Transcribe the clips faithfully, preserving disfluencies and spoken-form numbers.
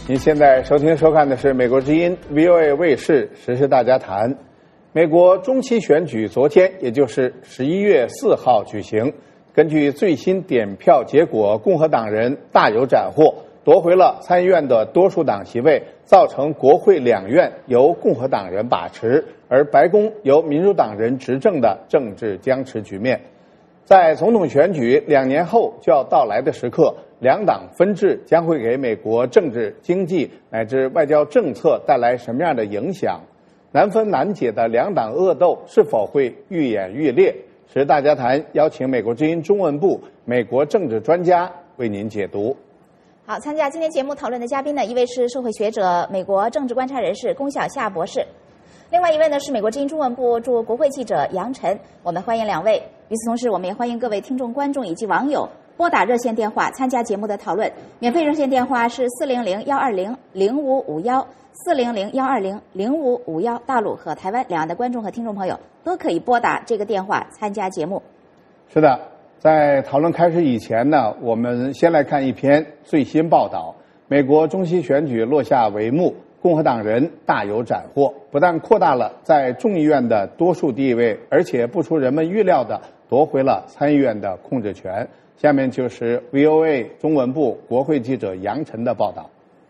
您现在收听收看的是美国之音 V O A 卫视时事大家谈。美国中期选举昨天，也就是十一月四号举行。根据最新点票结果，共和党人大有斩获，夺回了参议院的多数党席位，造成国会两院由共和党人把持，而白宫由民主党人执政的政治僵持局面。在总统选举两年后就要到来的时刻，两党分治将会给美国政治、经济乃至外交政策带来什么样的影响？难分难解的两党恶斗是否会愈演愈烈？时事大家谈邀请美国之音中文部美国政治专家为您解读。 好，参加今天节目讨论的嘉宾呢，一位是社会学者、美国政治观察人士龚晓夏博士，另外一位呢是美国之音中文部驻国会记者杨晨。我们欢迎两位。与此同时，我们也欢迎各位听众、观众以及网友拨打热线电话参加节目的讨论。免费热线电话是四零零幺二零零五五幺，四零零幺二零零五五幺。大陆和台湾两岸的观众和听众朋友都可以拨打这个电话参加节目。 是的，在讨论开始以前呢，我们先来看一篇最新报道。美国中期选举落下帷幕，共和党人大有斩获，不但扩大了在众议院的多数地位，而且不出人们预料的夺回了参议院的控制权。下面就是 V O A 中文部国会记者杨晨的报道。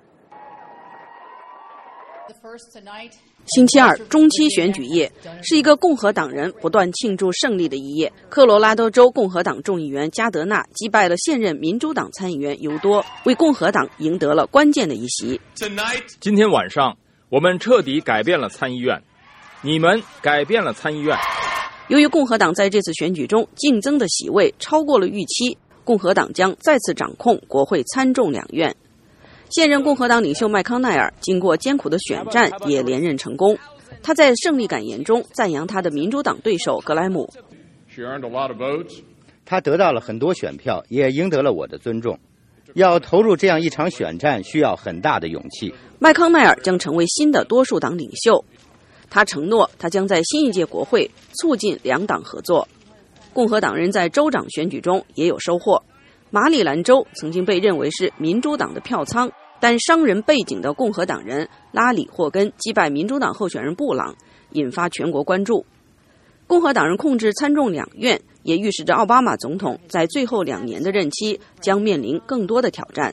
星期二，中期选举夜是一个共和党人不断庆祝胜利的一夜。科罗拉多州共和党众议员加德纳击败了现任民主党参议员尤多，为共和党赢得了关键的一席。 今天晚上，我们彻底改变了参议院，你们改变了参议院。 由于共和党在这次选举中竞争的席位超过了预期，共和党将再次掌控国会参众两院。现任共和党领袖麦康奈尔经过艰苦的选战也连任成功。他在胜利感言中赞扬他的民主党对手格莱姆。 他得到了很多选票，也赢得了我的尊重。要投入这样一场选战需要很大的勇气。 麦康奈尔将成为新的多数党领袖。他承诺他将在新一届国会促进两党合作。共和党人在州长选举中也有收获。马里兰州曾经被认为是民主党的票仓，但商人背景的共和党人拉里·霍根击败民主党候选人布朗，引发全国关注。共和党人控制参众两院，也预示着奥巴马总统在最后两年的任期将面临更多的挑战。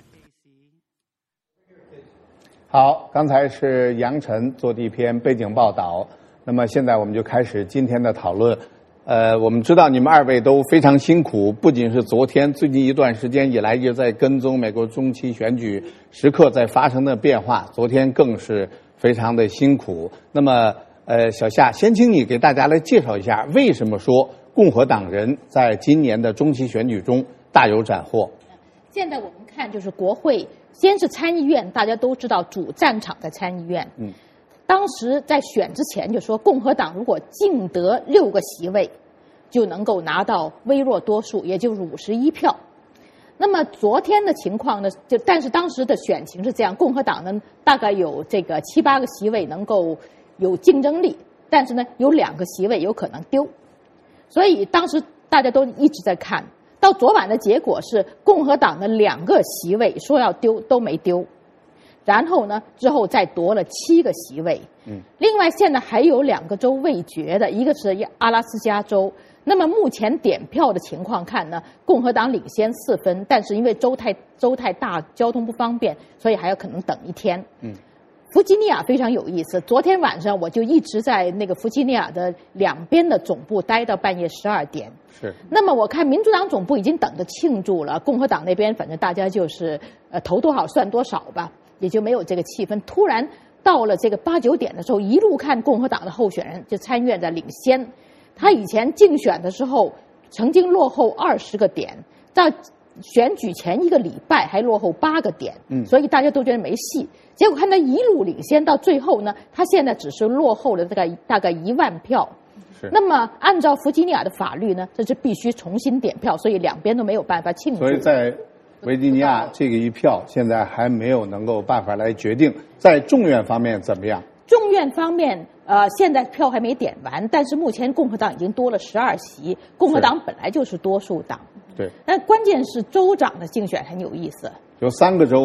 好，刚才是杨晨做的一篇背景报道，那么现在我们就开始今天的讨论。呃，我们知道你们二位都非常辛苦，不仅是昨天，最近一段时间以来一直在跟踪美国中期选举时刻在发生的变化，昨天更是非常的辛苦。那么，呃，小夏，先请你给大家来介绍一下，为什么说共和党人在今年的中期选举中大有斩获？ 现在我们看，就是国会，先是参议院，大家都知道主战场在参议院。嗯。当时在选之前就说，共和党如果净得六个席位，就能够拿到微弱多数，也就是五十一票。那么昨天的情况呢，就但是当时的选情是这样，共和党呢大概有这个七八个席位能够有竞争力，但是呢有两个席位有可能丢，所以当时大家都一直在看。到昨晚的结果是，共和党的两个席位说要丢都没丢。然后呢，之后再夺了七个席位。嗯，另外现在还有两个州未决的，一个是阿拉斯加州。那么目前点票的情况看呢，共和党领先四分，但是因为州太州太大，交通不方便，所以还要可能等一天。嗯，弗吉尼亚非常有意思，昨天晚上我就一直在那个弗吉尼亚的两边的总部待到半夜十二点。 是。 那么我看民主党总部已经等着庆祝了，共和党那边反正大家就是呃投多少算多少吧。也就没有这个气氛。突然到了这个八九点的时候，一路看共和党的候选人就参议院在领先。他以前竞选的时候曾经落后二十个点，到选举前一个礼拜还落后八个点，嗯，所以大家都觉得没戏。结果看他一路领先到最后呢，他现在只是落后了大概大概一万票。是。那么按照弗吉尼亚的法律呢，这是必须重新点票，所以两边都没有办法庆祝。 所以在维吉尼亚这个一票现在还没有能够办法来决定。在众院方面怎么样？ 众院方面，呃，现在票还没点完，但是目前共和党已经多了十二席，共和党本来就是多数党。 对。 但关键是州长的竞选很有意思。 有三个州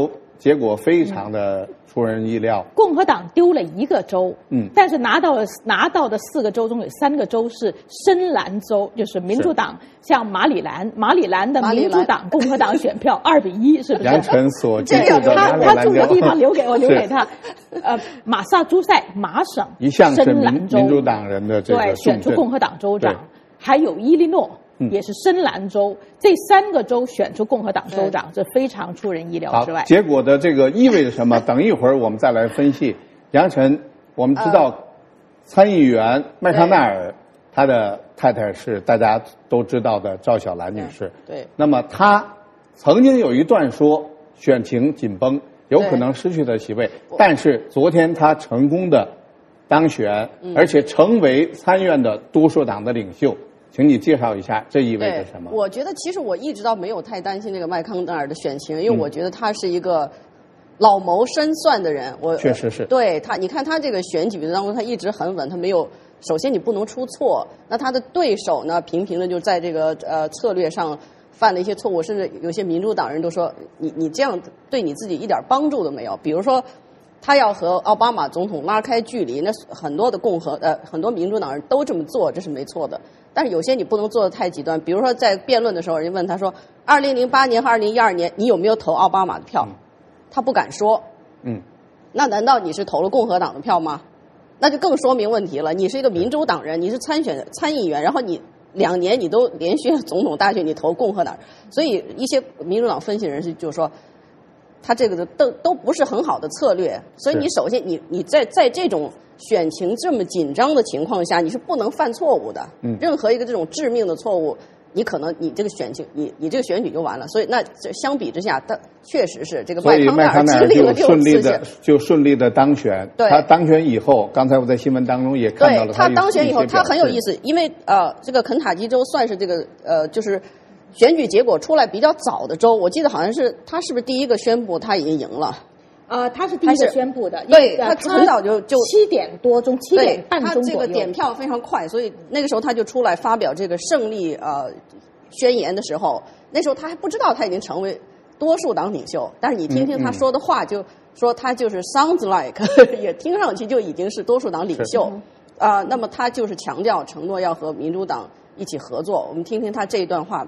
结果非常的出人意料。 共和党丢了一个州， 嗯， 但是拿到了拿到的四个州中有三个州是深蓝州，就是民主党，像马里兰，马里兰的民主党共和党选票二比一，是不是？ 杨晨所居这个住的马他他里兰州住的地方留给我留给他，呃，马萨诸塞麻省一向是民深蓝州民主党人的这个对，选出重镇共和党州长对， 还有伊利诺。 嗯也是深蓝州，这三个州选出共和党州长，这非常出人意料好之外。 结果的这个意味着什么？等一会儿我们再来分析。杨晨，我们知道参议员麦康奈尔，他的太太是大家都知道的赵小兰女士。 对。 那么他曾经有一段说选情紧绷，有可能失去的席位，但是昨天他成功的当选， 嗯、 而且成为参院的多数党的领袖。请你介绍一下，这意味着什么？ 我觉得其实我一直都没有太担心这个麦康奈尔的选情，因为我觉得他是一个老谋深算的人。我确实是对他，你看他这个选举当中，他一直很稳，他没有。首先你不能出错，那他的对手呢，频频的就在这个呃策略上犯了一些错误，甚至有些民主党人都说你你这样对你自己一点帮助都没有。比如说，他要和奥巴马总统拉开距离，那很多的共和呃很多民主党人都这么做，这是没错的。但是有些你不能做得太极端，比如说在辩论的时候，人家问他说，二零零八年和二零一二年你有没有投奥巴马的票？他不敢说。 嗯。 那难道你是投了共和党的票吗？那就更说明问题了。你是一个民主党人，你是参选参议员，然后你两年你都连续总统大选你投共和党，所以一些民主党分析人士就说，他这个都都不是很好的策略。所以你首先你你在在这种选情这么紧张的情况下，你是不能犯错误的。 嗯， 任何一个这种致命的错误，你可能你这个选情，你你这个选举就完了。所以那相比之下，他确实是这个麦康奈尔经历了六次选， 就顺利的当选。 对， 他当选以后，刚才我在新闻当中也看到了他当选以后，他很有意思，因为呃，这个肯塔基州算是这个呃，就是选举结果出来比较早的州。我记得好像是他是不是第一个宣布他已经赢了？ 呃，他是第一个宣布的， 对，他知道就就七点多钟，七点半钟左右。 他这个点票非常快，所以那个时候他就出来发表这个胜利呃宣言的时候，那时候他还不知道他已经成为多数党领袖，但是你听听他说的话，就说他就是 sounds like 也听上去就已经是多数党领袖啊、呃。那么他就是强调承诺要和民主党一起合作。我们听听他这一段话。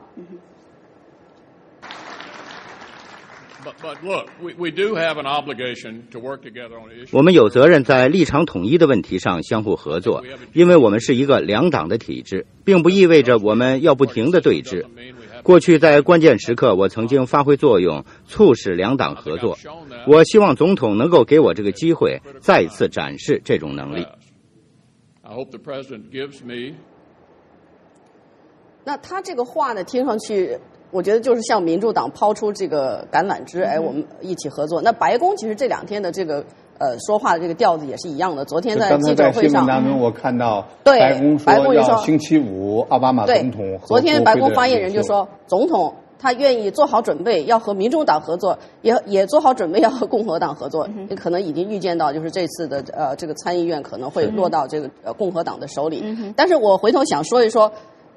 我们有责任在立场统一的问题上相互合作，因为我们是一个两党的体制，并不意味着我们要不停地对峙。过去在关键时刻，我曾经发挥作用，促使两党合作。我希望总统能够给我这个机会，再一次展示这种能力。 那他这个话呢，听上去我觉得就是向民主党抛出这个橄榄枝，哎，我们一起合作。那白宫其实这两天的这个呃说话的这个调子也是一样的。昨天在记者会上， 刚才在新闻当中我看到对白宫说要星期五奥巴马总统和昨天白宫发言人就说，总统他愿意做好准备要和民主党合作，也也做好准备要和共和党合作。嗯、可能已经预见到，就是这次的呃这个参议院可能会落到这个呃共和党的手里。嗯、但是我回头想说一说。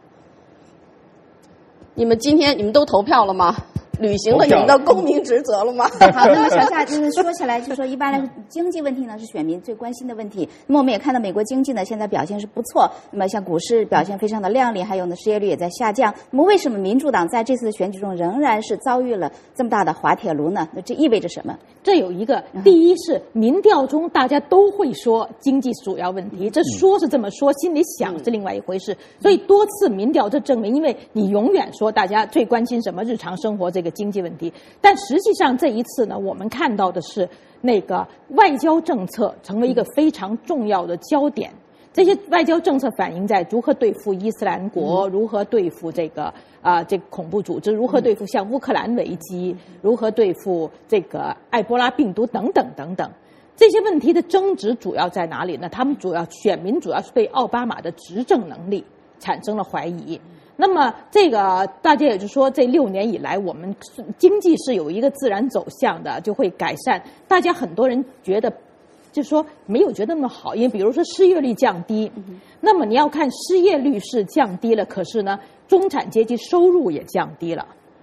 你们今天你们都投票了吗？履行了你们的公民职责了吗？ 好，那么小夏就是说起来，就是说一般来说，经济问题呢是选民最关心的问题。那么我们也看到美国经济呢现在表现是不错，那么像股市表现非常的亮丽，还有呢失业率也在下降。那么为什么民主党在这次的选举中仍然是遭遇了这么大的滑铁卢呢？那这意味着什么？ 这有一个，第一是民调中大家都会说经济主要问题，这说是这么说，心里想是另外一回事。所以多次民调这证明，因为你永远说大家最关心什么日常生活这个经济问题，但实际上这一次呢，我们看到的是那个外交政策成为一个非常重要的焦点。这些外交政策反映在如何对付伊斯兰国，如何对付这个啊、呃、这个恐怖组织，如何对付像乌克兰危机，如何对付这个埃博拉病毒等等等等。这些问题的争执主要在哪里呢？他们主要选民主要是对奥巴马的执政能力产生了怀疑。那么这个大家也就是说，这六年以来，我们经济是有一个自然走向的，就会改善。大家很多人觉得，就是说没有觉得那么好，因为比如说失业率降低，那么你要看失业率是降低了，可是呢，中产阶级收入也降低了。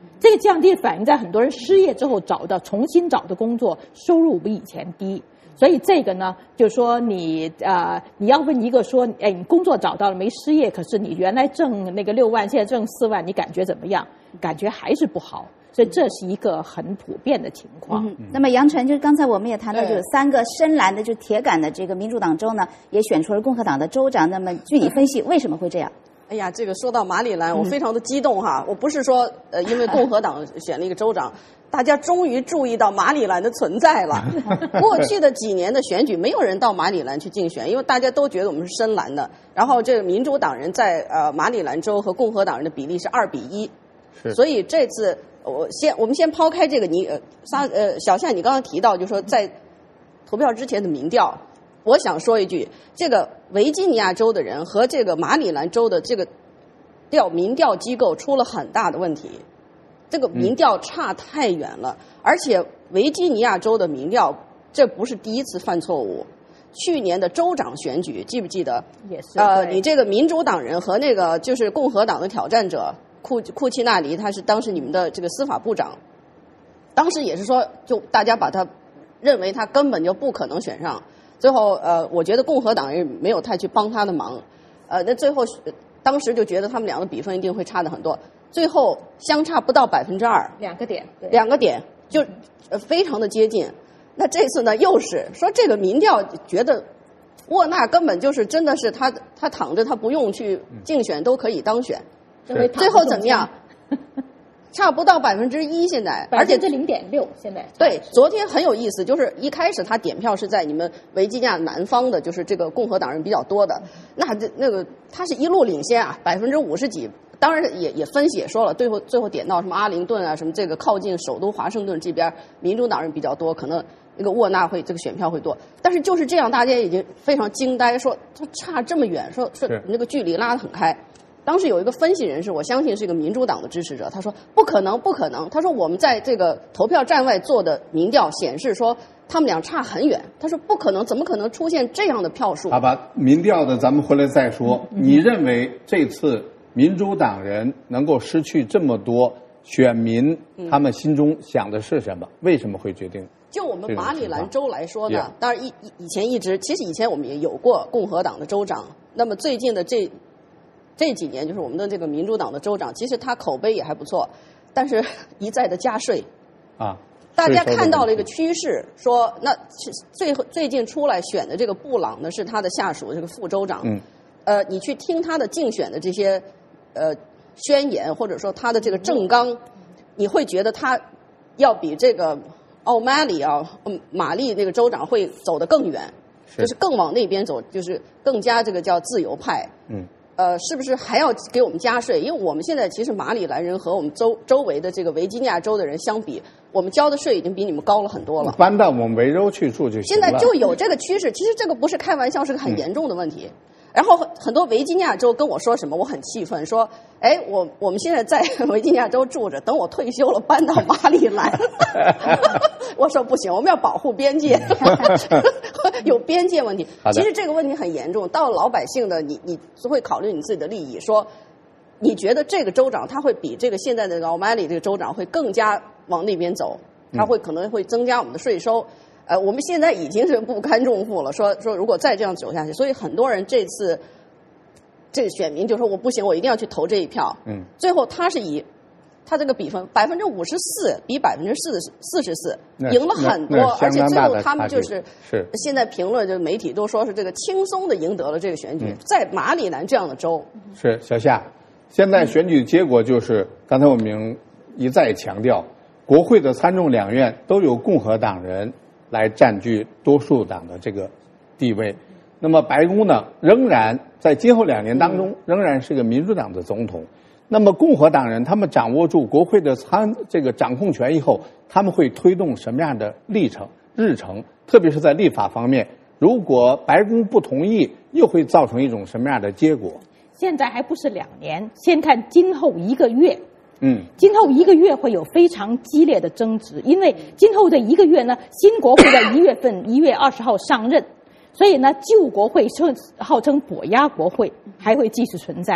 这个降低反映在很多人失业之后找到重新找的工作收入比以前低。所以这个呢，就是说你呃，你要问一个说，哎，你工作找到了没失业，可是你原来挣那个六万，现在挣四万，你感觉怎么样？感觉还是不好。所以这是一个很普遍的情况。 嗯、那么杨晨，就是刚才我们也谈到，就是三个深蓝的，就铁杆的这个民主党州呢，也选出了共和党的州长。那么据你分析，为什么会这样？ 哎呀，这个说到马里兰，我非常的激动哈！我不是说呃，因为共和党选了一个州长，大家终于注意到马里兰的存在了。过去的几年的选举，没有人到马里兰去竞选，因为大家都觉得我们是深蓝的。然后这个民主党人在呃马里兰州和共和党人的比例是二比一，所以这次我先我们先抛开这个你呃沙呃小夏，你刚刚提到就是说在投票之前的民调。我想说一句，这个维吉尼亚州的人和这个马里兰州的这个调民调机构出了很大的问题，这个民调差太远了，嗯、而且维吉尼亚州的民调这不是第一次犯错误。去年的州长选举记不记得？ 也是。 呃，你这个民主党人和那个就是共和党的挑战者库库奇纳尼，他是当时你们的这个司法部长，当时也是说，就大家把他认为他根本就不可能选上。最后，呃，我觉得共和党人没有太去帮他的忙，呃，那最后当时就觉得他们两个比分一定会差的很多，最后相差不到百分之二， 两个点，对两个点就呃非常的接近。那这次呢，又是说这个民调觉得沃纳根本就是真的是他他躺着他不用去竞选都可以当选，最后怎么样？差不到百分之一，现在，而且这零点六，现在对。昨天很有意思，就是一开始他点票是在你们维吉尼亚南方的，就是这个共和党人比较多的，那这那个他是一路领先啊，百分之五十几。当然也也分析也说了，最后最后点到什么阿灵顿啊，什么这个靠近首都华盛顿这边民主党人比较多，可能那个沃纳会这个选票会多。但是就是这样，大家已经非常惊呆，说他差这么远，说说那个距离拉得很开。当时有一个分析人士，我相信是一个民主党的支持者，他说不可能，不可能。他说我们在这个投票站外做的民调显示说他们俩差很远。他说不可能，怎么可能出现这样的票数？ 好吧，民调的咱们回来再说。嗯、你认为这次民主党人能够失去这么多选民，嗯、他们心中想的是什么？为什么会决定？ 就我们马里兰州来说呢，当然以以前一直，其实以前我们也有过共和党的州长。那么最近的这。这几年就是我们的这个民主党的州长，其实他口碑也还不错，但是一再的加税， 啊， 大家看到了一个趋势，说那最最近出来选的这个布朗呢是他的下属这个副州长， 嗯， 呃，你去听他的竞选的这些呃宣言，或者说他的这个政纲，你会觉得他要比这个奥马里啊，嗯，玛丽那个州长会走得更远，是就是更往那边走，就是更加这个叫自由派， 嗯。 呃，是不是还要给我们加税？因为我们现在其实马里兰人和我们周周围的这个维吉尼亚州的人相比，我们交的税已经比你们高了很多了。 搬到我们维州去住就行了。 现在就有这个趋势，其实这个不是开玩笑，是个很严重的问题。嗯、然后很多维吉尼亚州跟我说什么，我很气愤，说：“哎，我我们现在在维吉尼亚州住着，等我退休了搬到马里兰。”我说不行，我们要保护边界，有边界问题。其实这个问题很严重，到老百姓的你，你会考虑你自己的利益。说，你觉得这个州长他会比这个现在的奥马里这个州长会更加往那边走，他会可能会增加我们的税收。呃，我们现在已经是不堪重负了。说说如果再这样走下去，所以很多人这次这选民就说我不行，我一定要去投这一票。 嗯， 最后他是以。他这个比分百分之五十四比百分之四四十四赢了很多，而且最后他们就是是现在评论就媒体都说是这个轻松的赢得了这个选举，嗯、在马里兰这样的州。 是小夏，现在选举结果就是、嗯、刚才我们一再强调，国会的参众两院都由共和党人来占据多数党的这个地位，那么白宫呢，仍然在今后两年当中、嗯、仍然是个民主党的总统。那么共和党人他们掌握住国会的参这个掌控权以后，他们会推动什么样的历程日程？特别是在立法方面，如果白宫不同意，又会造成一种什么样的结果？ 现在还不是两年，先看今后一个月。 嗯， 今后一个月会有非常激烈的争执，因为今后的一个月呢，新国会在一月份一月二十号上任，所以呢，旧国会称号称跛压国会还会继续存在。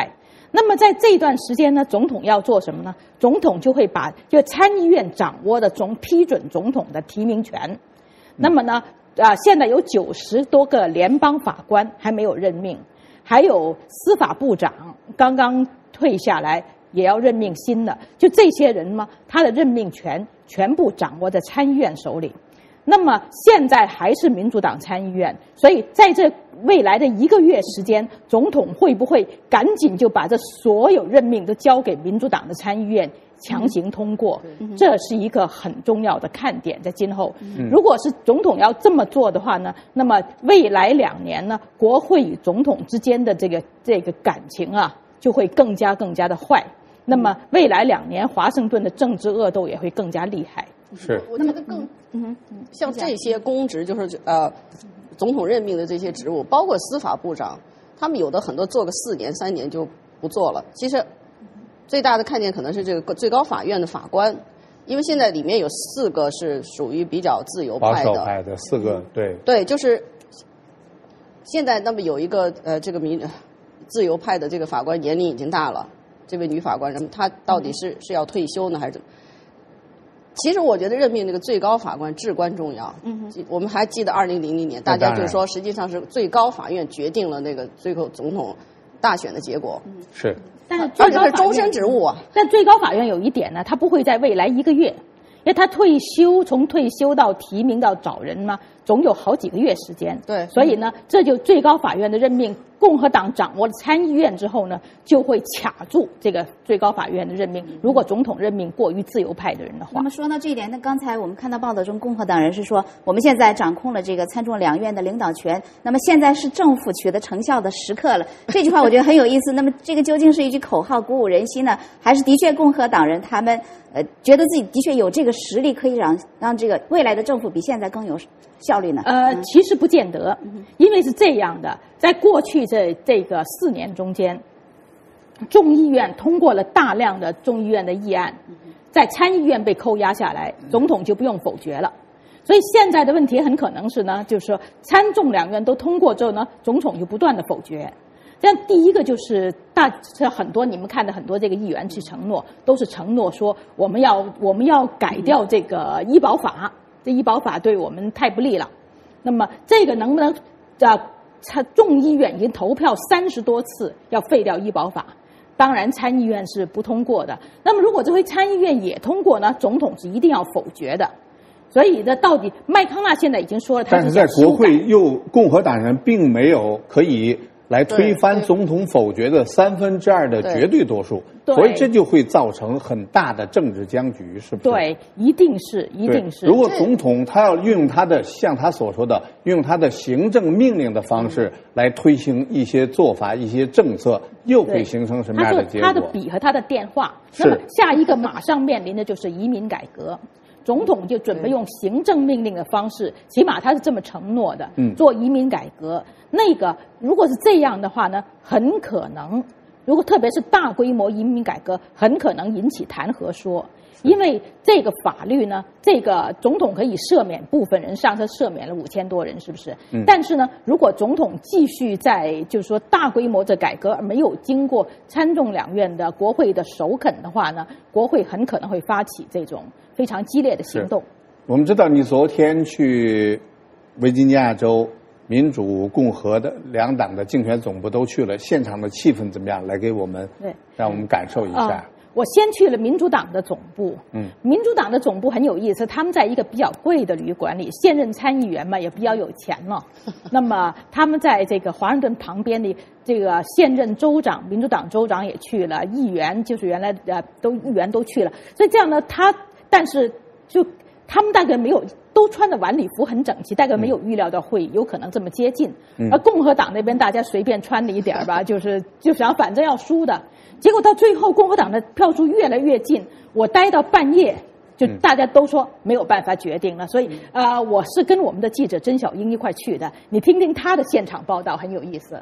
那么在这段时间呢，总统要做什么呢？总统就会把就参议院掌握的总批准总统的提名权。那么呢，啊，现在有九十多个联邦法官还没有任命，还有司法部长刚刚退下来，也要任命新的。就这些人嘛，他的任命权全部掌握在参议院手里。那么现在还是民主党参议院，所以在这未来的一个月时间，总统会不会赶紧就把这所有任命都交给民主党的参议院强行通过？嗯、这是一个很重要的看点，在今后。嗯、如果是总统要这么做的话呢，那么未来两年呢，国会与总统之间的这个这个感情啊，就会更加更加的坏。那么未来两年，华盛顿的政治恶斗也会更加厉害。 是， 我觉得更嗯像这些公职，就是呃，总统任命的这些职务，包括司法部长，他们有的很多做个四年、三年就不做了。其实最大的看点可能是这个最高法院的法官，因为现在里面有四个是属于比较自由派的， 保守派的四个，对对，就是现在那么有一个呃这个民自由派的这个法官年龄已经大了，这位女法官，她到底是是要退休呢还是怎么？其实我觉得任命这个最高法官至关重要。嗯，我们还记得二零零零年，大家就说实际上是最高法院决定了那个最后总统大选的结果。 是， 但是而且是终身职务啊。 但最高法院有一点呢，他不会在未来一个月，因为他退休，从退休到提名到找人嘛，总有好几个月时间。 对， 所以呢，这就最高法院的任命，共和党掌握了参议院之后呢，就会卡住这个最高法院的任命。如果总统任命过于自由派的人的话， 那么说到这一点，那刚才我们看到报道中，共和党人士说，我们现在掌控了这个参众两院的领导权，那么现在是政府取得成效的时刻了。这句话我觉得很有意思。那么这个究竟是一句口号鼓舞人心呢，还是的确共和党人他们呃觉得自己的确有这个实力，可以让让这个未来的政府比现在更有效率呢？ 呃，其实不见得，因为是这样的，在过去这这个四年中间，众议院通过了大量的众议院的议案，在参议院被扣押下来，总统就不用否决了。所以现在的问题很可能是呢，就是说参众两院都通过之后呢，总统就不断的否决。这样第一个就是大这很多你们看的很多这个议员去承诺，都是承诺说我们要我们要改掉这个医保法，这医保法对我们太不利了。那么这个能不能啊？他众议院已经投票三十多次要废掉医保法，当然参议院是不通过的。那么如果这回参议院也通过呢，总统是一定要否决的。所以呢，到底麦康纳现在已经说了，他但是在国会又共和党人并没有可以来推翻总统否决的三分之二的绝对多数，所以这就会造成很大的政治僵局，是不是？ 对，一定是，一定是。 如果总统他要运用他的像他所说的，运用他的行政命令的方式来推行一些做法、一些政策，又会形成什么样的结果？ 他的笔和他的电话。那么下一个马上面临的就是移民改革。总统就准备用行政命令的方式，起码他是这么承诺的，嗯，做移民改革。那个如果是这样的话呢，很可能，如果特别是大规模移民改革，很可能引起弹劾说，因为这个法律呢，这个总统可以赦免部分人，上次赦免了五千多人，是不是？嗯。但是呢，如果总统继续在就是说大规模的改革，而没有经过参众两院的国会的首肯的话呢，国会很可能会发起这种非常激烈的行动。 我们知道你昨天去维吉尼亚州民主共和的两党的竞选总部都去了，现场的气氛怎么样？来给我们，对，让我们感受一下。 啊我先去了民主党的总部，嗯，民主党的总部很有意思，他们在一个比较贵的旅馆里，现任参议员嘛也比较有钱了，那么他们在这个华盛顿旁边的这个现任州长，民主党州长也去了，议员就是原来呃都议员都去了，所以这样呢，他但是就他们大概没有都穿的晚礼服很整齐，大概没有预料到会有可能这么接近，嗯、而共和党那边大家随便穿了一点吧，就是就想反正要输的。结果到最后，共和党的票数越来越近，我待到半夜，就大家都说没有办法决定了。所以啊、呃，我是跟我们的记者甄小英一块去的，你听听他的现场报道，很有意思。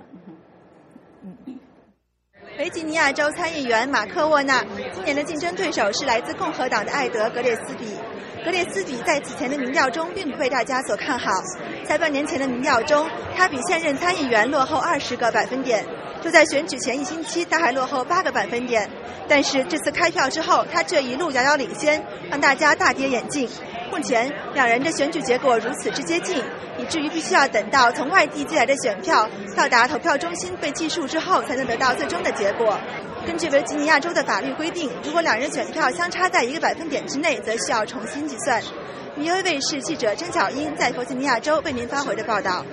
维吉尼亚州参议员马克沃纳今年的竞争对手是来自共和党的艾德·格列斯比。格列斯比在此前的民调中并不被大家所看好，在半年前的民调中，他比现任参议员落后二十个百分点。 就在选举前一星期，他还落后八个百分点。但是这次开票之后，他这一路遥遥领先，让大家大跌眼镜。目前两人的选举结果如此之接近，以至于必须要等到从外地寄来的选票到达投票中心被计数之后，才能得到最终的结果。根据维吉尼亚州的法律规定，如果两人选票相差在一个百分点之内，则需要重新计算。V O A 卫视记者甄小英在弗吉尼亚州为您发回的报道。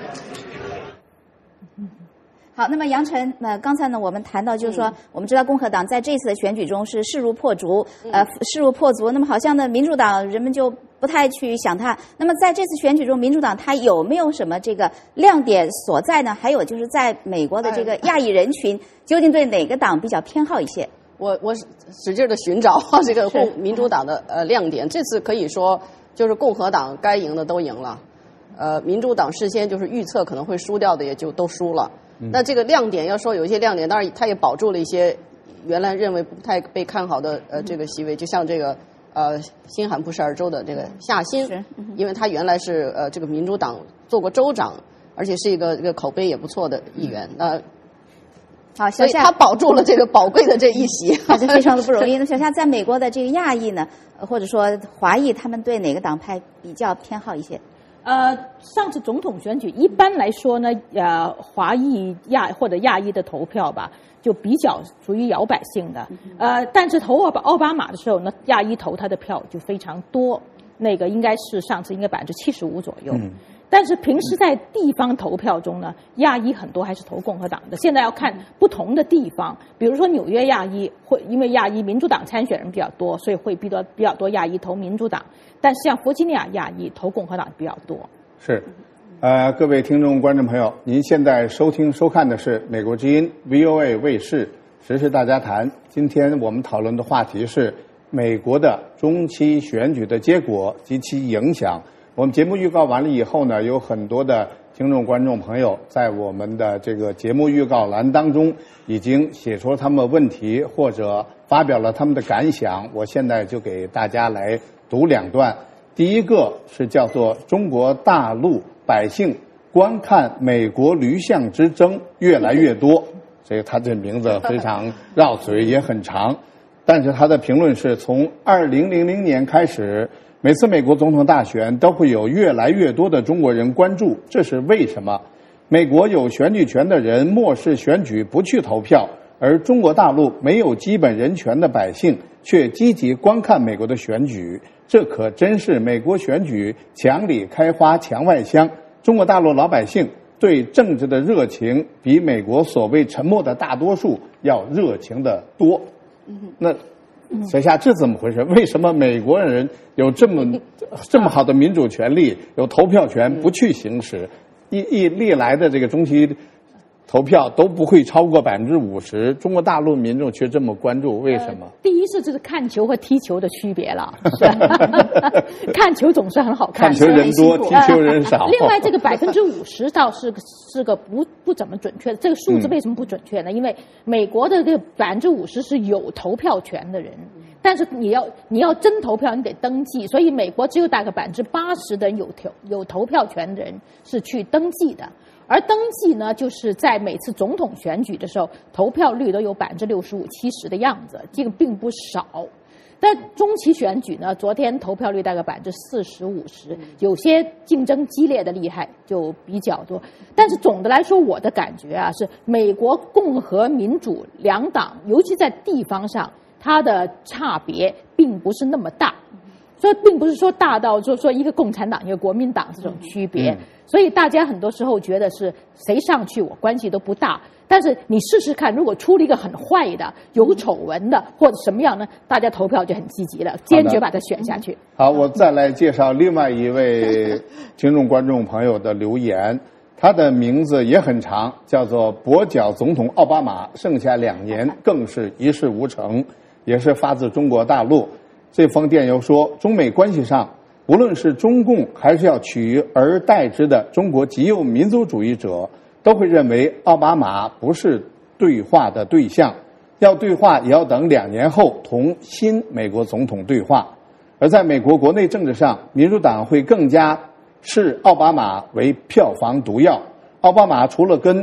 好，那么杨晨，那、呃、刚才呢，我们谈到就是说，嗯、我们知道共和党在这次的选举中是势如破竹，呃，势如破竹。那么好像呢，民主党人们就不太去想它。那么在这次选举中，民主党它有没有什么这个亮点所在呢？还有就是在美国的这个亚裔人群，究竟对哪个党比较偏好一些？ 我我使劲的寻找这个共民主党的呃亮点。这次可以说就是共和党该赢的都赢了，呃，民主党事先就是预测可能会输掉的也就都输了。那这个亮点要说有一些亮点，当然他也保住了一些原来认为不太被看好的呃这个席位，就像这个呃新罕布什尔州的这个夏新，因为他原来是呃这个民主党做过州长，而且是一个这个口碑也不错的议员，那、呃、 好， 所以他保住了这个宝贵的这一席， 还是非常的不容易。那小夏在美国的这个亚裔呢，或者说华裔，他们对哪个党派比较偏好一些？ 呃，上次总统选举一般来说呢，呃，华裔亚或者亚裔的投票吧，就比较属于摇摆性的。呃，但是投奥巴奥巴马的时候呢，亚裔投他的票就非常多，那个应该是上次应该百分之七十五左右。嗯但是平时在地方投票中呢，亚裔很多还是投共和党的。现在要看不同的地方，比如说纽约亚裔会因为亚裔民主党参选人比较多，所以会比较比较多亚裔投民主党。但是像弗吉尼亚亚裔投共和党比较多。 是，呃，各位听众观众朋友，您现在收听收看的是美国之音 V O A 卫视时事大家谈。今天我们讨论的话题是美国的中期选举的结果及其影响。我们节目预告完了以后呢，有很多的听众观众朋友在我们的这个节目预告栏当中已经写出了他们的问题或者发表了他们的感想，我现在就给大家来读两段。第一个是叫做中国大陆百姓观看美国驴象之争越来越多，所以他这名字非常绕嘴也很长，但是他的评论是从二零零零年开始，每次美国总统大选都会有越来越多的中国人关注，这是为什么？美国有选举权的人漠视选举不去投票，而中国大陆没有基本人权的百姓却积极观看美国的选举，这可真是美国选举墙里开花墙外香。中国大陆老百姓对政治的热情比美国所谓沉默的大多数要热情的多。那小夏，这怎么回事？为什么美国人有这么这么好的民主权利，有投票权，不去行使？一一历来的这个中期投票都不会超过百分之五十，中国大陆民众却这么关注，为什么？ 呃、第一是这个看球和踢球的区别了，看球总是很好看， 看球人多，踢球人少。 呃、另外，这个百分之五十倒是个是个不不怎么准确的。这个数字为什么不准确呢？嗯、因为美国的这个百分之五十是有投票权的人，但是你要你要真投票，你得登记，所以美国只有大概百分之八十的人有投有投票权的人是去登记的。而登记呢，就是在每次总统选举的时候，投票率都有百分之六十五、七十的样子，这个并不少。但中期选举呢，昨天投票率大概百分之四十五十，有些竞争激烈的厉害就比较多。但是总的来说，我的感觉啊，是美国共和民主两党，尤其在地方上，它的差别并不是那么大。所以并不是说大到就是说一个共产党一个国民党这种区别、嗯、所以大家很多时候觉得是谁上去我关系都不大，但是你试试看，如果出了一个很坏的有丑闻的或者什么样呢，大家投票就很积极了，坚决把它选下去。 好，我再来介绍另外一位听众观众朋友的留言，他的名字也很长，叫做跛脚总统奥巴马，剩下两年更是一事无成，也是发自中国大陆。这封电邮说，中美关系上，无论是中共还是要取而代之的中国极右民族主义者，都会认为奥巴马不是对话的对象，要对话也要等两年后同新美国总统对话。而在美国国内政治上，民主党会更加视奥巴马为票房毒药。奥巴马除了跟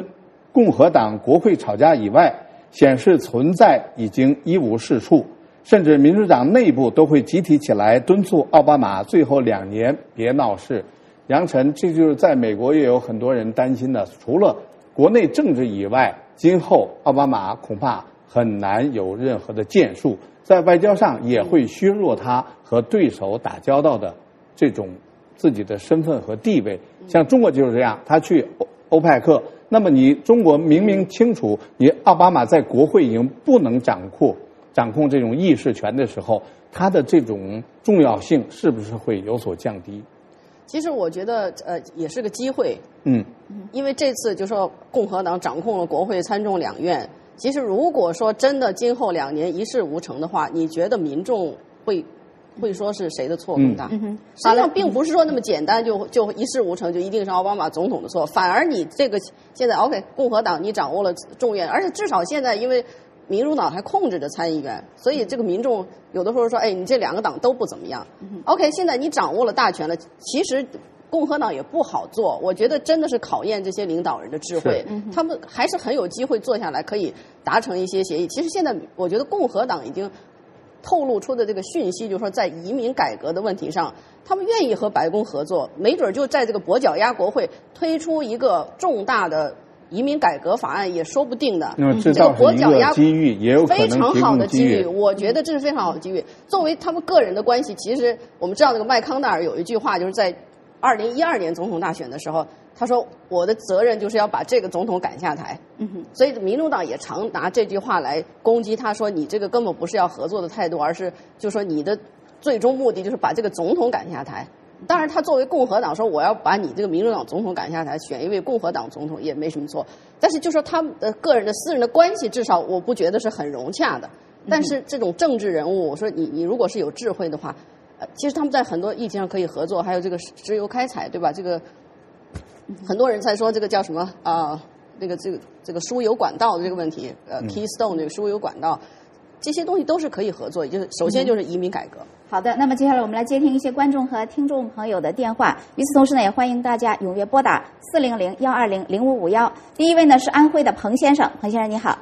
共和党国会吵架以外，显示存在已经一无是处，甚至民主党内部都会集体起来敦促奥巴马最后两年别闹事。杨晨，这就是在美国也有很多人担心的，除了国内政治以外，今后奥巴马恐怕很难有任何的建树，在外交上也会削弱他和对手打交道的这种自己的身份和地位。像中国就是这样，他去欧欧派克，那么你中国明明清楚，你奥巴马在国会已经不能掌控掌控这种议事权的时候，他的这种重要性是不是会有所降低？ 其实我觉得，呃，也是个机会。 嗯， 因为这次就说共和党掌控了国会参众两院，其实如果说真的今后两年一事无成的话，你觉得民众会会说是谁的错更大？ 嗯哼， 实际上并不是说那么简单就就一事无成就一定是奥巴马总统的错，反而你这个现在 OK 共和党你掌握了众院，而且至少现在因为民主党还控制着参议院，所以这个民众有的时候说，哎，你这两个党都不怎么样。OK， 现在你掌握了大权了，其实共和党也不好做，我觉得真的是考验这些领导人的智慧，他们还是很有机会坐下来可以达成一些协议。其实现在我觉得共和党已经透露出的这个讯息，就是说在移民改革的问题上，他们愿意和白宫合作，没准就在这个跛脚鸭国会推出一个重大的移民改革法案也说不定的。 嗯，这倒是一个机遇，也有可能非常好的机遇。 遇我觉得这是非常好的机遇。作为他们个人的关系，其实我们知道那个麦康奈尔有一句话，就是在二零一二年总统大选的时候，他说我的责任就是要把这个总统赶下台。嗯哼，所以民主党也常拿这句话来攻击他，说你这个根本不是要合作的态度，而是就说你的最终目的就是把这个总统赶下台。当然，他作为共和党说我要把你这个民主党总统赶下台，选一位共和党总统也没什么错。但是就说他们的个人的私人的关系，至少我不觉得是很融洽的。但是这种政治人物，我说你你如果是有智慧的话，呃，其实他们在很多议题上可以合作，还有这个石油开采，对吧？这个很多人才说这个叫什么啊、呃？那个这个这个输油管道的这个问题，呃 ，Keystone 这个输油管道，这些东西都是可以合作。就是首先就是移民改革。 好的，那么接下来我们来接听一些观众和听众朋友的电话。与此同时呢，也欢迎大家踊跃拨打四零零幺二零零五五幺。第一位呢是安徽的彭先生，彭先生你好。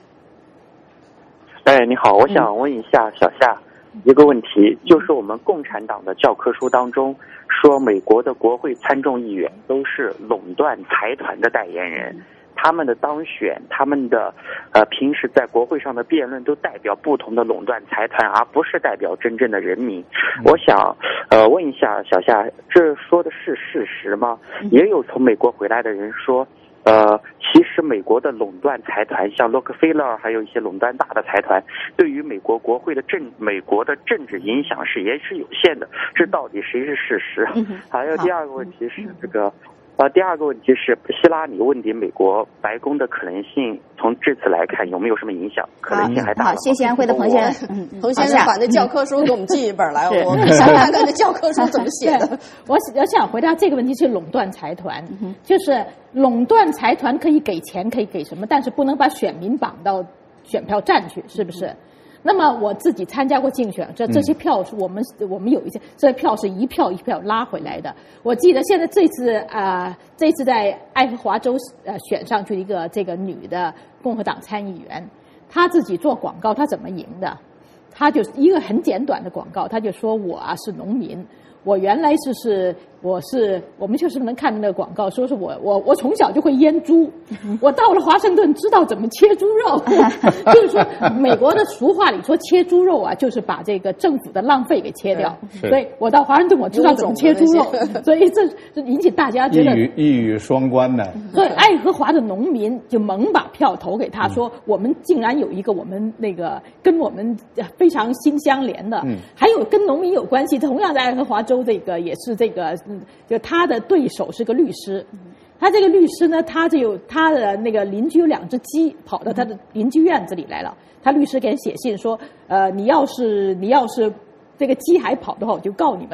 哎，你好，我想问一下小夏一个问题，就是我们共产党的教科书当中说，美国的国会参众议员都是垄断财团的代言人。他们的当选，他们的呃平时在国会上的辩论都代表不同的垄断财团，而不是代表真正的人民。我想呃问一下小夏，这说的是事实吗？也有从美国回来的人说，呃，其实美国的垄断财团，像洛克菲勒，还有一些垄断大的财团，对于美国国会的政美国的政治影响是也是有限的。这到底谁是事实？还有第二个问题是这个。呃，第二个问题是希拉里问鼎美国白宫的可能性，从这次来看有没有什么影响？可能性还大吗？ 好，谢谢安徽的彭先生。 彭先生把那教科书给我们寄一本来，我们想看看那教科书怎么写的。 我我想回答这个问题是垄断财团，就是垄断财团可以给钱，可以给什么，但是不能把选民绑到选票站去，是不是？那么我自己参加过竞选，这这些票是我们、嗯、我们有一些这些票是一票一票拉回来的。我记得现在这次啊、呃，这次在爱荷华州呃选上去一个这个女的共和党参议员，她自己做广告，她怎么赢的？她就是一个很简短的广告，她就说我啊是农民。我原来是是我是我们就是能看到那个广告，说是我我我从小就会腌猪，我到了华盛顿知道怎么切猪肉，就是说美国的俗话里说切猪肉啊，就是把这个政府的浪费给切掉，所以我到华盛顿我知道怎么切猪肉，所以这这引起大家觉得一语一语双关的。 所以爱荷华的农民就猛把票投给他，说我们竟然有一个我们那个跟我们非常心相连的，嗯、还有跟农民有关系，同样在爱荷华州这个也是这个，就他的对手是个律师，他这个律师呢，他就有他的那个邻居有两只鸡跑到他的邻居院子里来了，他律师给人写信说，呃，你要是你要是这个鸡还跑的话，我就告你们了。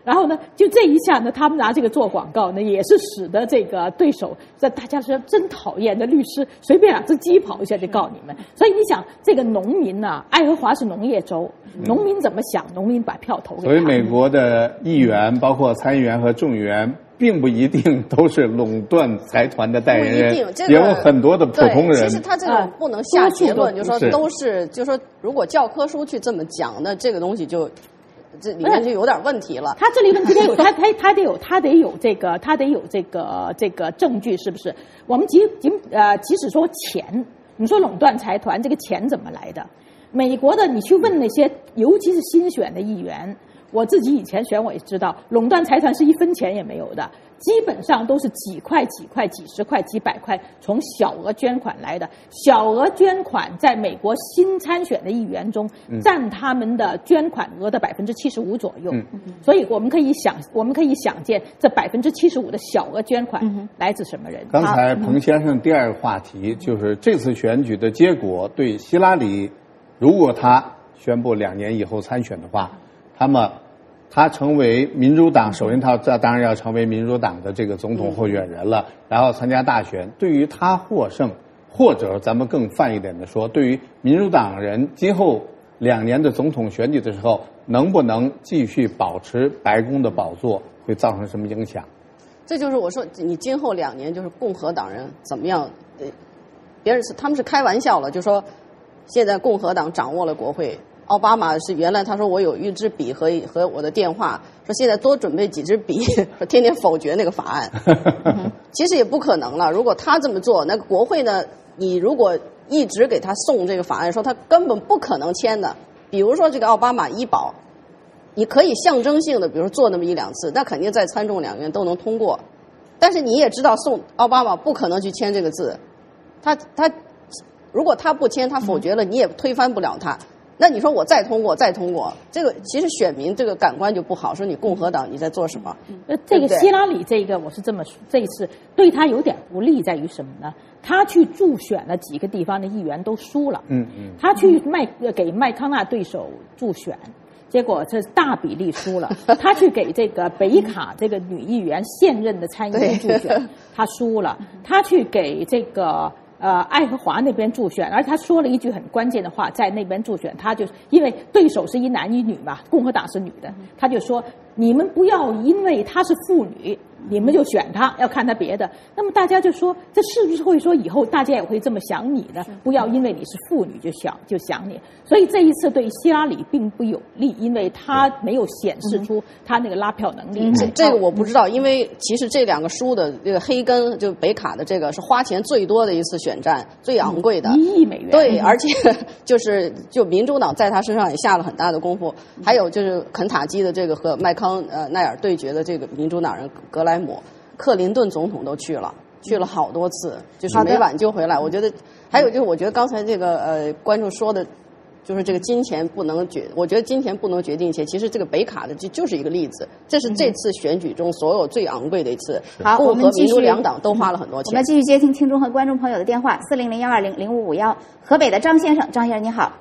然后呢，就这一下呢，他们拿这个做广告呢，也是使得这个对手在大家说真讨厌的律师随便两只鸡跑一下就告你们。所以你想，这个农民呢、啊，爱荷华是农业州，农民怎么想？农民把票投给他。 所以美国的议员，包括参议员和众议员，并不一定都是垄断财团的代言人， 不一定，这个、 也有很多的普通人。 其实他这个不能下结论，就说都是，就说如果教科书去这么讲，那这个东西就。这里面就有点问题了。 他这里问题得有，他他他得有，他得有这个，他得有这个这个证据，是不是？我们即即呃，即使说钱，你说垄断财团，这个钱怎么来的？美国的，你去问那些，尤其是新选的议员，我自己以前选我也知道，垄断财团是一分钱也没有的。基本上都是几块几块几十块几百块从小额捐款来的，小额捐款在美国新参选的议员中占他们的捐款额的百分之七十五左右，嗯、所以我们可以想我们可以想见这百分之七十五的小额捐款来自什么人。 刚才彭先生第二个话题就是这次选举的结果对希拉里，如果他宣布两年以后参选的话，他们他成为民主党，首先他当然要成为民主党的这个总统候选人了，然后参加大选。对于他获胜，或者咱们更泛一点的说，对于民主党人今后两年的总统选举的时候，能不能继续保持白宫的宝座，会造成什么影响？ 这就是我说，你今后两年就是共和党人怎么样？呃，别人是他们是开玩笑了，就说现在共和党掌握了国会。奥巴马是原来他说我有一支笔和和我的电话，说现在多准备几支笔，说天天否决那个法案。其实也不可能了，如果他这么做，那个国会呢，你如果一直给他送这个法案，说他根本不可能签的。比如说这个奥巴马医保，你可以象征性的，比如说做那么一两次，那肯定在参众两院都能通过。但是你也知道，送奥巴马不可能去签这个字，他他如果他不签，他否决了，你也推翻不了他。那你说我再通过再通过，这个其实选民这个感官就不好，说你共和党你在做什么？ 呃，这个希拉里这个我是这么说，这一次对他有点不利在于什么呢？他去助选了几个地方的议员都输了，嗯嗯，他去麦给麦康纳对手助选，结果这大比例输了。他去给这个北卡这个女议员现任的参议员助选，他输了。他去给这个。呃，爱荷华那边助选，而他说了一句很关键的话，在那边助选，他就因为对手是一男一女嘛，共和党是女的，他就说你们不要因为她是妇女，你们就选她，要看她别的。那么大家就说，这是不是会说以后大家也会这么想你呢？不要因为你是妇女就想就想你。所以这一次对希拉里并不有利，因为他没有显示出他那个拉票能力。 嗯、这这个我不知道，因为其实这两个输的这个黑根就北卡的这个是花钱最多的一次选战，最昂贵的一亿美元。 对，而且就是就民主党在他身上也下了很大的功夫。还有就是肯塔基的这个和麦康呃奈尔对决的这个民主党人格莱姆，克林顿总统都去了。去了好多次，就是没挽救回来。我觉得还有就是，我觉得刚才这个呃观众说的，就是这个金钱不能决，我觉得金钱不能决定一切。其实这个北卡的这就是一个例子，这是这次选举中所有最昂贵的一次。 好， 共和民主两党都花了很多钱。 我们继续接听听众和观众朋友的电话，四零零幺二零零五五幺，河北的张先生，张先生你好。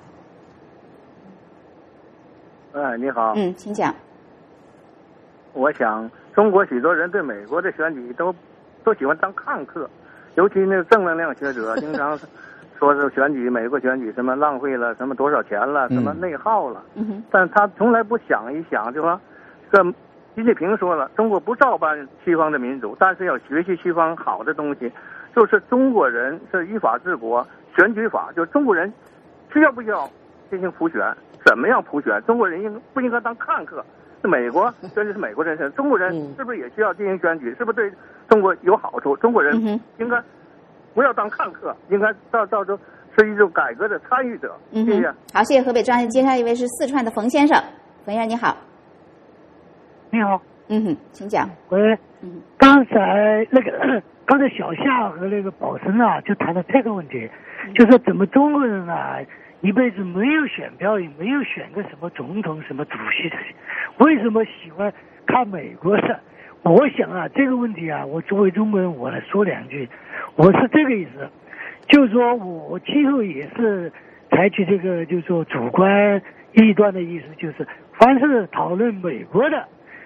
哎，你好。 嗯，请讲。 我想，中国许多人对美国的选举都。都喜欢当看客，尤其那个正能量学者经常说是选举美国选举什么浪费了什么多少钱了，什么内耗了，嗯、但他从来不想一想，就说这习近平说了，中国不照搬西方的民主，但是要学习西方好的东西，就是中国人是依法治国，选举法就中国人需要不需要进行普选，怎么样普选，中国人应不应该当看客？是美国，这就是美国人生。中国人是不是也需要进行选举？是不是对中国有好处？中国人应该不要当看客，应该到到时候是一种改革的参与者。谢谢。 好，谢谢河北张先生。接下来一位是四川的冯先生，冯先生你好。 你好。 嗯哼，请讲。 喂，嗯、刚才那个刚才小夏和那个宝生啊，就谈到这个问题，嗯、就说怎么中国人啊。一辈子没有选票，也没有选个什么总统、什么主席这些，为什么喜欢看美国的？我想啊，这个问题啊，我作为中国人，我来说两句。我是这个意思，就是说我今后也是采取这个，就是说主观臆断的意思，就是凡是讨论美国的，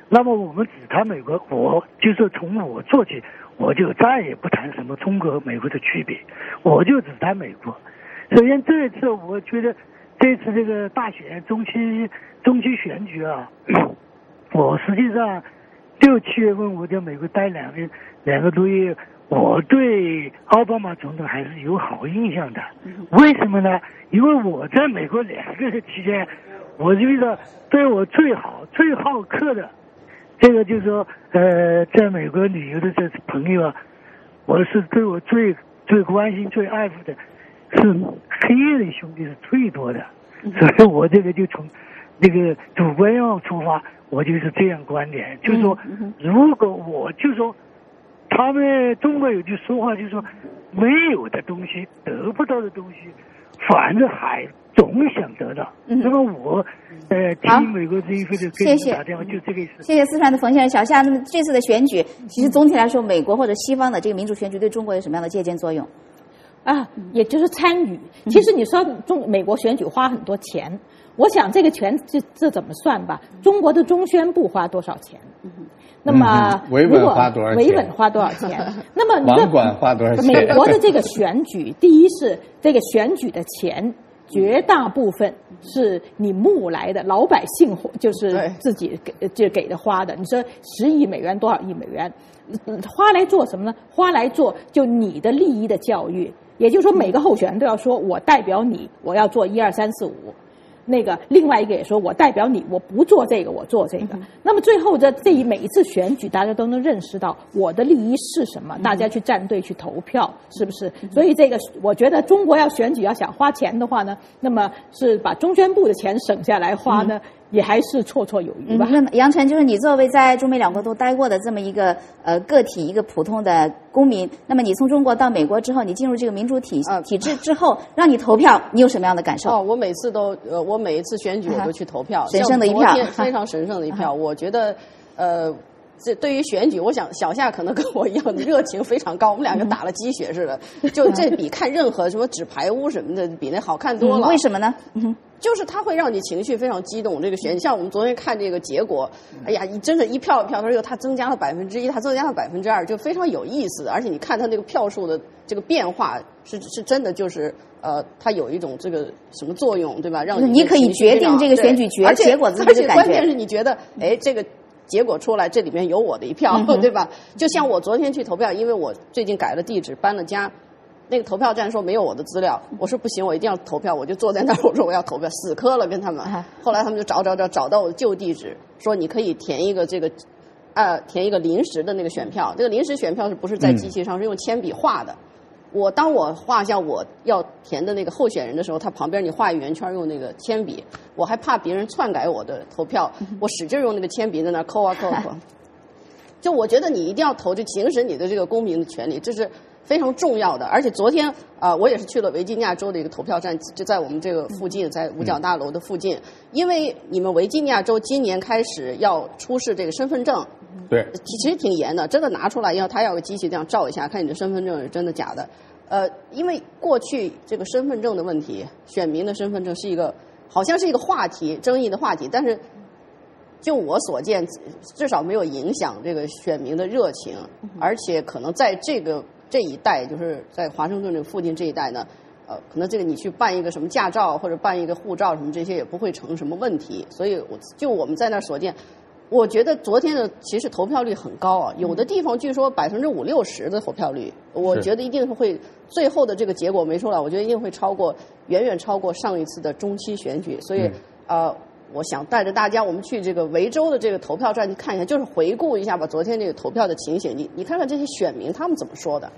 那么我们只谈美国，我就是从我做起，我就再也不谈什么中国和美国的区别，我就只谈美国。首先这一次我觉得这次这个大选中期中期选举啊，我实际上六七月份我在美国待两个两个多月，我对奥巴马总统还是有好印象的。为什么呢？因为我在美国两个月期间，我觉得对我最好最好客的这个就是说呃在美国旅游的这朋友啊，我是对我最最关心最爱护的是黑人兄弟是最多的，所以我这个就从那个主观上出发，我就是这样观点，就是说如果我就说他们中国有句说话，就是说没有的东西得不到的东西反正还总想得到。嗯、那么我呃听美国这一份的跟你打电话就这个意思。 谢谢四川的冯先生。小夏，那么这次的选举其实总体来说美国或者西方的这个民主选举对中国有什么样的借鉴作用？ 啊，也就是参与。其实你说中美国选举花很多钱，我想这个钱这这怎么算吧？中国的中宣部花多少钱？嗯、那么维稳花多少钱？ 维稳花多少钱？那么网管花多少钱？ 美国的这个选举，第一是这个选举的钱，绝大部分是你募来的，老百姓就是自己给就给的花的。你说十亿美元多少亿美元，花来做什么呢？花来做就你的利益的教育。也就是说，每个候选人都要说，我代表你，我要做一二三四五。那个另外一个也说，我代表你，我不做这个，我做这个。嗯、那么最后这这一每一次选举，大家都能认识到我的利益是什么，嗯、大家去站队去投票，是不是？嗯、所以这个我觉得中国要选举要想花钱的话呢，那么是把中宣部的钱省下来花呢。嗯也还是绰绰有余吧。 嗯、那么杨晨，就是你作为在中美两国都待过的这么一个呃个体，一个普通的公民，那么你从中国到美国之后，你进入这个民主体、呃、体制之后，让你投票，你有什么样的感受？ 哦，我每次都呃，我每一次选举我都去投票， 啊、神圣的一票， 非常神圣的一票。啊、我觉得，呃。这对于选举，我想小夏可能跟我一样热情非常高，我们两个打了鸡血似的，就这比看任何什么纸牌屋什么的比那好看多了。 嗯、为什么呢？嗯、 就是它会让你情绪非常激动。这个选，像我们昨天看这个结果，哎呀，你真的一票一票，他说它增加了百分之一，它增加了百分之二，就非常有意思。而且你看它那个票数的这个变化，是是真的就是呃，它有一种这个什么作用，对吧？让你你可以决定这个选举结结果自己的感觉。 而且关键是你觉得，哎，这个。结果出来，这里面有我的一票，嗯、对吧？就像我昨天去投票，因为我最近改了地址，搬了家，那个投票站说没有我的资料，我说不行，我一定要投票，我就坐在那儿，我说我要投票，死磕了跟他们。后来他们就找找找找到我的旧地址，说你可以填一个这个，呃，填一个临时的那个选票。这个临时选票是不是在机器上，嗯、是用铅笔画的？我当我画下我要填的那个候选人的时候，他旁边你画一圆圈用那个铅笔，我还怕别人篡改我的投票，我使劲用那个铅笔在那抠啊抠啊抠。就我觉得你一定要投，就行使你的这个公民的权利，这是非常重要的。而且昨天啊、呃，我也是去了维吉尼亚州的一个投票站，就在我们这个附近，在五角大楼的附近。因为你们维吉尼亚州今年开始要出示这个身份证。 对， 其实挺严的，真的拿出来要他要个机器这样照一下，看你的身份证是真的假的。呃，因为过去这个身份证的问题，选民的身份证是一个好像是一个话题，争议的话题，但是就我所见，至少没有影响这个选民的热情，而且可能在这个这一带，就是在华盛顿这附近这一带呢，呃，可能这个你去办一个什么驾照或者办一个护照什么这些也不会成什么问题，所以我就我们在那儿所见。我觉得昨天的其实投票率很高啊，有的地方据说百分之五六十的投票率，我觉得一定会最后的这个结果没出来，我觉得一定会超过，远远超过上一次的中期选举。所以，嗯、呃，我想带着大家，我们去这个维州的这个投票站去看一下，就是回顾一下吧，昨天这个投票的情形，你你看看这些选民他们怎么说的。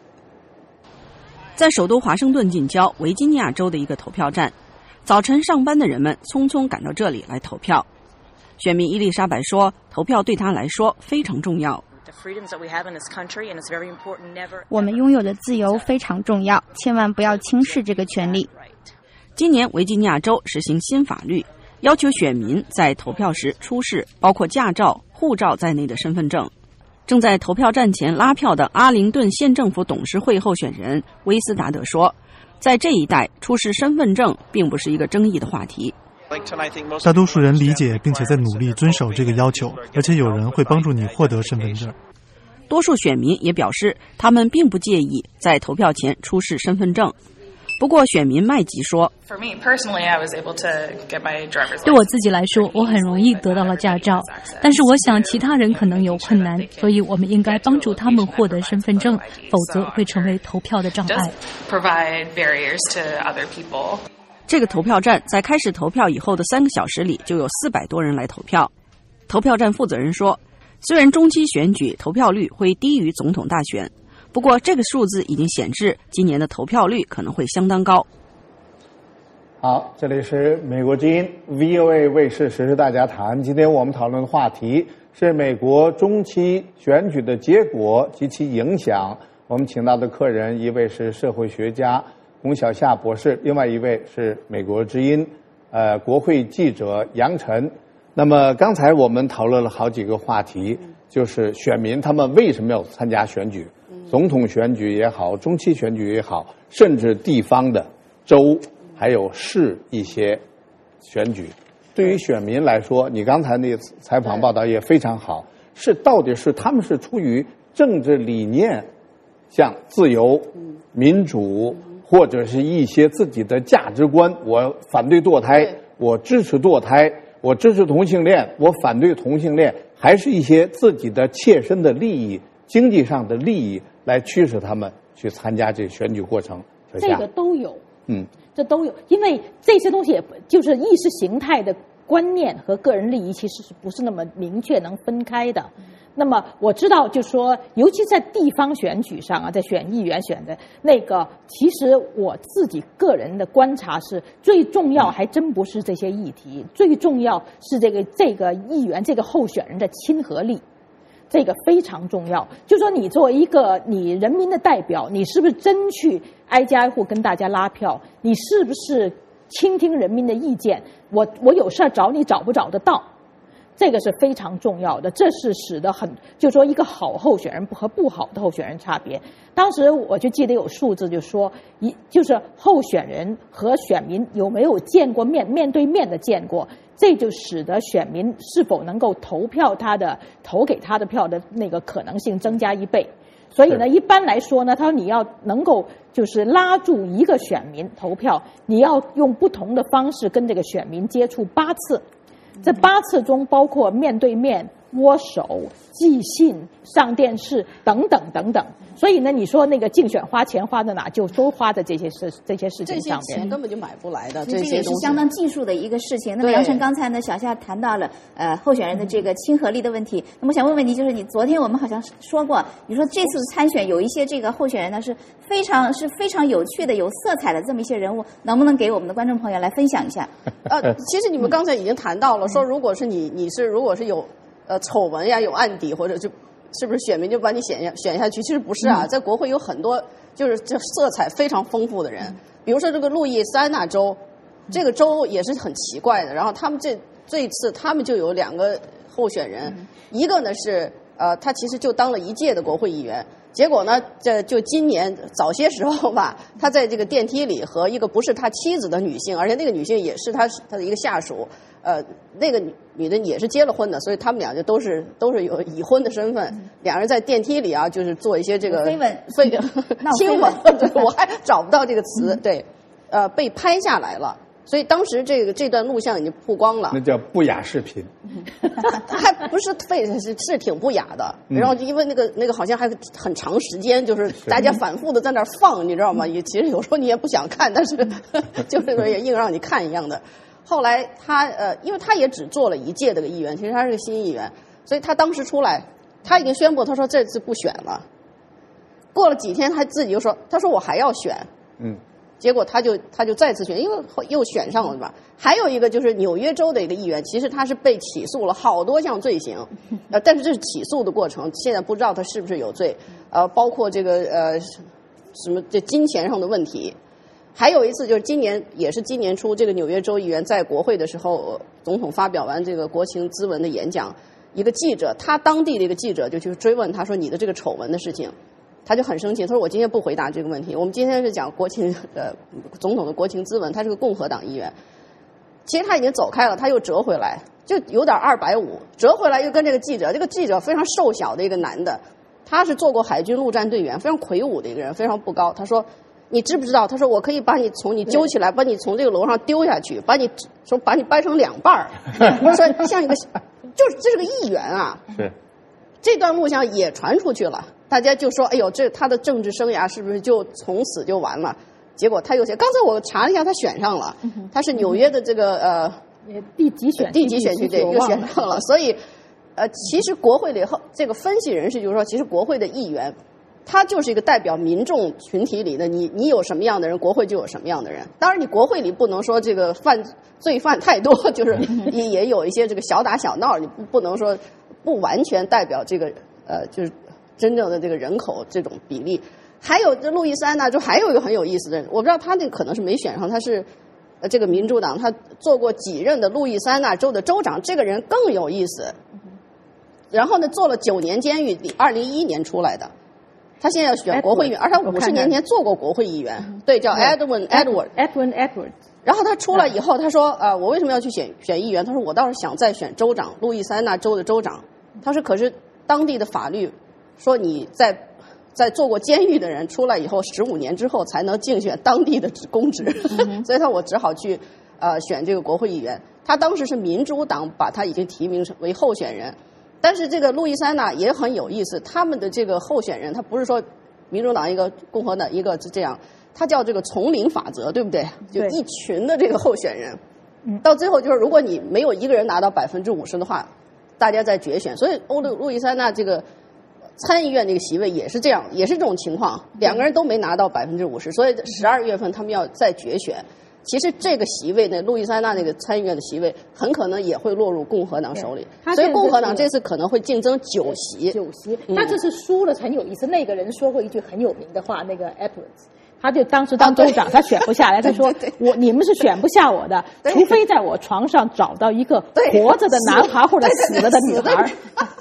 在首都华盛顿近郊维吉尼亚州的一个投票站，早晨上班的人们匆匆赶到这里来投票。选民伊丽莎白说，投票对她来说非常重要。 我们拥有的自由非常重要，千万不要轻视这个权利。 今年维吉尼亚州实行新法律，要求选民在投票时出示包括驾照、护照在内的身份证。正在投票站前拉票的阿灵顿县政府董事会候选人威斯达德说，在这一带出示身份证并不是一个争议的话题。 大多数人理解并且在努力遵守这个要求，而且有人会帮助你获得身份证。 多数选民也表示，他们并不介意在投票前出示身份证。不过，选民麦吉说：“ 对我自己来说，我很容易得到了驾照，但是我想其他人可能有困难，所以我们应该帮助他们获得身份证，否则会成为投票的障碍。” 这个投票站在开始投票以后的三个小时里，就有四百多人来投票。投票站负责人说，虽然中期选举投票率会低于总统大选，不过这个数字已经显示今年的投票率可能会相当高。 好，这里是美国之音 V O A 卫视时事大家谈。今天我们讨论的话题是美国中期选举的结果及其影响。我们请到的客人，一位是社会学家龚小夏博士，另外一位是美国之音呃国会记者杨晨。那么刚才我们讨论了好几个话题，就是选民他们为什么要参加选举，总统选举也好，中期选举也好，甚至地方的州还有市一些选举。对于选民来说，你刚才那采访报道也非常好，是到底是他们是出于政治理念，像自由、民主，或者是一些自己的价值观，我反对堕胎，我支持堕胎，我支持同性恋，我反对同性恋，还是一些自己的切身的利益、经济上的利益来驱使他们去参加这个选举过程？ 这个都有， 嗯， 这都有，因为这些东西也就是意识形态的观念和个人利益其实是不是那么明确能分开的。那么我知道，就说，尤其在地方选举上啊，在选议员选的那个，其实我自己个人的观察是，最重要还真不是这些议题，最重要是这个这个议员这个候选人的亲和力，这个非常重要。就说你作为一个你人民的代表，你是不是真去挨家挨户跟大家拉票？你是不是倾听人民的意见？我我有事儿找你，找不找得到？这个是非常重要的，这是使得很，就说一个好候选人和不好的候选人差别。当时我就记得有数字，就说一就是候选人和选民有没有见过面，面对面的见过，这就使得选民是否能够投票他的投给他的票的那个可能性增加一倍。所以呢，一般来说呢，他说你要能够就是拉住一个选民投票，你要用不同的方式跟这个选民接触八次。这八次中包括面对面、握手、寄信、上电视等等等等。所以呢，你说那个竞选花钱花在哪，就都花在这些事这些事情上面。 这些钱根本就买不来的， 这些也是相当技术的一个事情。那么杨晨刚才呢，小夏谈到了呃候选人的这个亲和力的问题。那么我想问问题，就是你昨天我们好像说过，你说这次参选有一些这个候选人呢是非常是非常有趣的、有色彩的这么一些人物，能不能给我们的观众朋友来分享一下？ 呃，其实你们刚才已经谈到了，说如果是你你是如果是有呃丑闻呀、有案底，或者就是不是选民就把你选下选下去？其实不是啊，在国会有很多就是这色彩非常丰富的人，比如说这个路易斯安那州，这个州也是很奇怪的。然后他们这这一次他们就有两个候选人，一个呢是呃他其实就当了一届的国会议员，结果呢这就今年早些时候吧，他在这个电梯里和一个不是他妻子的女性，而且那个女性也是他他的一个下属。呃，那个女女的也是结了婚的，所以他们俩就都是都是有已婚的身份。嗯、两人在电梯里啊，就是做一些这个飞吻、 飞亲吻，我还找不到这个词。嗯、对，呃，被拍下来了，所以当时这个这段录像已经曝光了。 那叫不雅视频， 还不是非是是挺不雅的。然后因为那个那个好像还很长时间，就是大家反复的在那儿放，你知道吗？也其实有时候你也不想看，但是就是说也硬让你看一样的。后来他呃，因为他也只做了一届这个议员，其实他是个新议员，所以他当时出来，他已经宣布，他说这次不选了。过了几天，他自己又说，他说我还要选， 嗯， 结果他就他就再次选，因为又选上了，对吧？还有一个就是纽约州的一个议员，其实他是被起诉了好多项罪行，呃，但是这是起诉的过程，现在不知道他是不是有罪，呃，包括这个呃什么这金钱上的问题。还有一次就是今年，也是今年初，这个纽约州议员在国会的时候，总统发表完这个国情咨文的演讲，一个记者，他当地的一个记者就去追问他说：“你的这个丑闻的事情。”他就很生气，他说：“我今天不回答这个问题，我们今天是讲国情呃总统的国情咨文，他是个共和党议员。” 其实他已经走开了，他又折回来，就有点二百五，折回来又跟这个记者，这个记者非常瘦小的一个男的，他是做过海军陆战队员，非常魁梧的一个人，非常不高。他说：“你知不知道？”他说：“我可以把你从你揪起来，把你从这个楼上丢下去，把你说把你掰成两半儿。”说像一个，就是这是个议员啊。 是。 这段录像也传出去了，大家就说：“哎呦，这他的政治生涯是不是就从此就完了？”结果他又选，刚才我查了一下，他选上了，他是纽约的这个呃第几选第几选区对又选上了，所以呃，其实国会里后这个分析人士就是说，其实国会的议员，他就是一个代表民众群体里的你，你有什么样的人，国会就有什么样的人。当然，你国会里不能说这个犯罪犯太多，就是也也有一些这个小打小闹，你不不能说不完全代表这个呃，就是真正的这个人口这种比例。还有这路易斯安那州还有一个很有意思的人，我不知道他那个可能是没选上，他是呃这个民主党，他做过几任的路易斯安那州的州长，这个人更有意思。然后呢，做了九年监狱，二零一一年出来的，他现在要选国会议员，而他五十年前做过国会议员，对，叫 Edwin Edward Edwin Edward。 然后他出来以后，他说：“呃，我为什么要去选选议员？”他说：“我倒是想再选州长，路易斯安那州的州长。”他说：“可是当地的法律说你在。”在做过监狱的人出来以后，十五年之后才能竞选当地的公职，嗯、所以他我只好去呃选这个国会议员。他当时是民主党把他已经提名为候选人，但是这个路易斯安那也很有意思，他们的这个候选人他不是说民主党一个共和党一个是这样，他叫这个丛林法则，对不对？就一群的这个候选人，嗯、到最后就是如果你没有一个人拿到百分之五十的话，大家在决选。所以欧路路易斯安那这个。参议院那个席位也是这样，也是这种情况，两个人都没拿到百分之五十，所以十二月份他们要再决选。其实这个席位呢，路易斯安那那个参议院的席位很可能也会落入共和党手里，所以共和党这次可能会竞争九席。 九席，他这次输了很有意思。那个人说过一句很有名的话，那个 Edwards。他就当时当州长，他选不下来。他说：“我你们是选不下我的，除非在我床上找到一个活着的男孩或者死了的女孩。”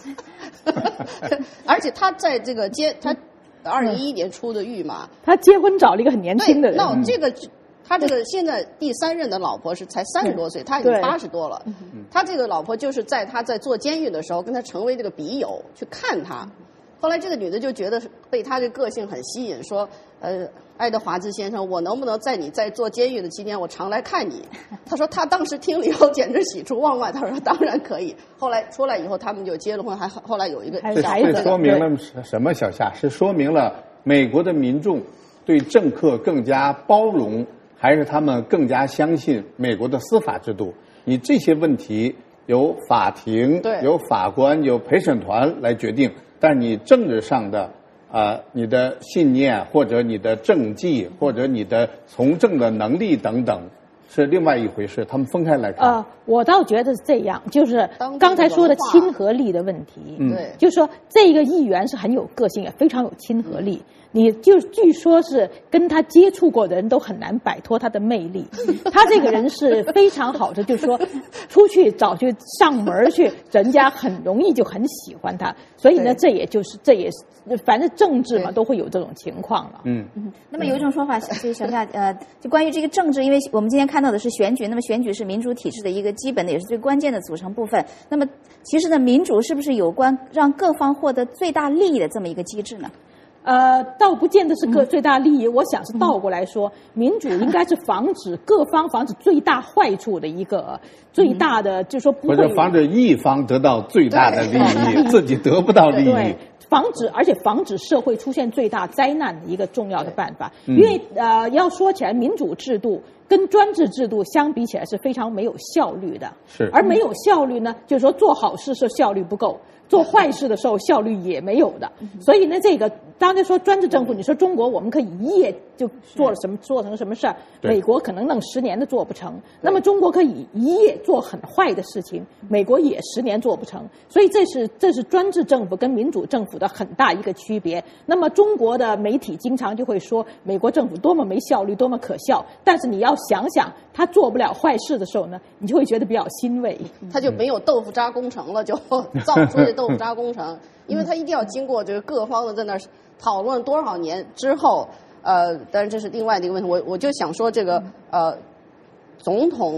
而且他在这个结他二零一一年出的狱嘛， 他结婚找了一个很年轻的人。 那这个他这个现在第三任的老婆是才三十多岁，他已经八十多了。他这个老婆就是在他在做监狱的时候跟他成为这个笔友，去看他。后来这个女的就觉得被他这个性很吸引，说呃。爱德华兹先生，我能不能在你在做监狱的期间，我常来看你？他说他当时听了以后简直喜出望外，他说当然可以。后来出来以后，他们就结了婚，还后来有一个小孩子。 这说明了什么？小夏是说明了美国的民众对政客更加包容，还是他们更加相信美国的司法制度？你这些问题由法庭、由法官、由陪审团来决定，但是你政治上的。啊、呃，你的信念或者你的政绩或者你的从政的能力等等，是另外一回事，他们分开来看。 呃，我倒觉得是这样，就是刚才说的亲和力的问题。 嗯，对， 就是说这个议员是很有个性，也非常有亲和力。你就据说是跟他接触过的人都很难摆脱他的魅力。他这个人是非常好的，就是说出去找去上门去，人家很容易就很喜欢他。所以呢，这也就是这也是反正政治嘛，都会有这种情况了。 嗯嗯。那么有一种说法，就小夏呃，就关于这个政治，因为我们今天看到的是选举，那么选举是民主体制的一个基本的也是最关键的组成部分。那么其实呢，民主是不是有关让各方获得最大利益的这么一个机制呢？ 呃，倒不见得是个最大利益，嗯、我想是倒过来说，民主应该是防止各方防止最大坏处的一个最大的，嗯、就是说不会， 或者防止一方得到最大的利益，自己得不到利益。 对，防止而且防止社会出现最大灾难的一个重要的办法。因为呃，要说起来，民主制度跟专制制度相比起来是非常没有效率的。 是， 而没有效率呢，就是说做好事是效率不够。做坏事的时候效率也没有的，所以呢，这个当然说专制政府，你说中国我们可以一夜就做了什么做成什么事儿，美国可能弄十年都做不成。那么中国可以一夜做很坏的事情，美国也十年做不成。所以这是这是专制政府跟民主政府的很大一个区别。那么中国的媒体经常就会说美国政府多么没效率，多么可笑。但是你要想想，他做不了坏事的时候呢，你就会觉得比较欣慰。 他就没有豆腐渣工程了，就造出这豆腐渣工程，因为他一定要经过这个各方的在那儿讨论多少年之后，呃，当然这是另外的一个问题。我我就想说这个呃，总统